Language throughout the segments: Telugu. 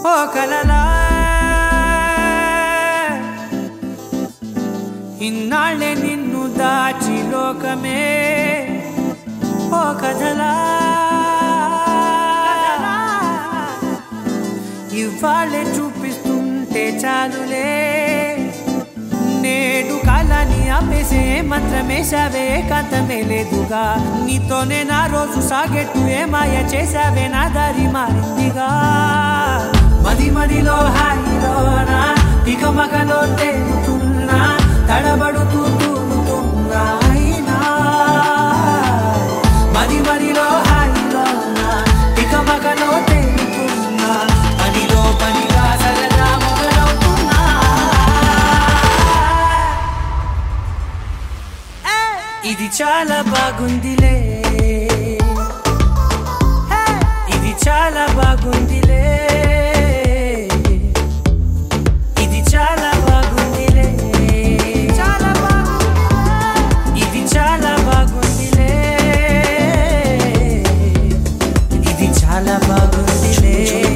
ఓ కలలా ఇన్నాళ్ళే నిన్ను దాచి లోకమే ఓ కథలా ఇవాళ్ళే చూపిస్తుంటే చాలులే నేడు కాలాన్ని ఆపేసే మంత్రమేశావే కాంతమే లేదుగా నీతోనే నా రోజు సాగెట్టు ఏ మాయ చేశావే నా దారి మారిందిగా మది మదిలో హాయిలోనా ఇక మగలో తేలుతున్నా తడబడుతూ తూలుతున్నా అయినా మది మదిలో హాయిలోనా ఇక మగలో తేలుతున్నా పనిలో పనిగా సరదా మొదలవుతున్నా ఇది చాలా బాగుందిలే ఇది చాలా బాగుందిలే ఇది చాలా బాగుందిలే చాలా బాగుంది ఇది చాలా బాగుందిలే ఇది చాలా బాగుందిలే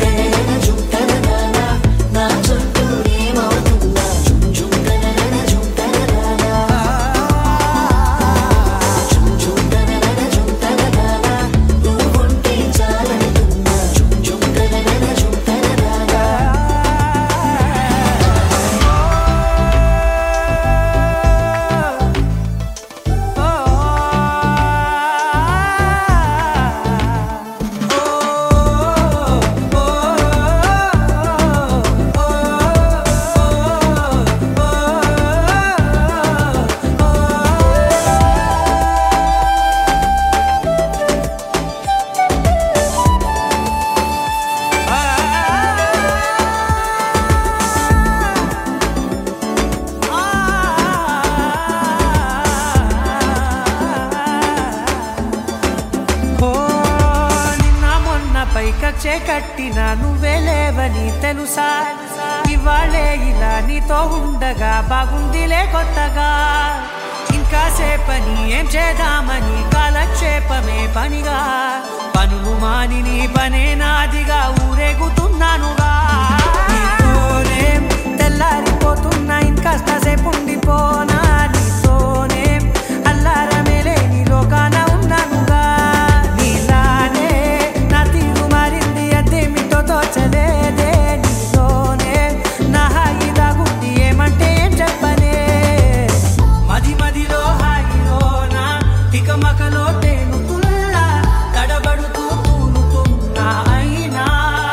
కచ్చే కట్టినా నువ్వే లేవని తెలుసా ఇవాళే ఇలా నీతో ఉండగా బాగుందిలే కొత్తగా ఇంకా సేపని ఏం చేద్దామని కాలక్షేపమే పనిగా పనులు మాని నీ పనే నాదిగా ఊరేగుతున్నానుగా నీతోనే తెల్లారిపోతున్నా ఇంకాస్త సేపు ఉండిపోనా నీతోనే అల్లారమే లేని లోకాన ఉన్నానుగా నీలానే నా తీరు మారింది అదేమిటో తోచలేదే నీతోనే నా హాయి దాగుంది ఏమంటే ఏం చెప్పనే మది మదిలో హాయిలోనా ఇక మకలో తేలుతున్నా తడబడుతూ తూలుతున్నా అయినా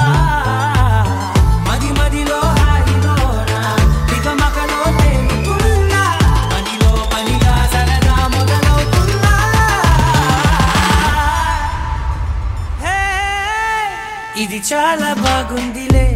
మది మదిలో హాయిలోనా ఇక మకలో తేలుతున్నా పనిలో పనిగా సరదా మొదలవుతున్నా ఇది చాలా బాగుందిలే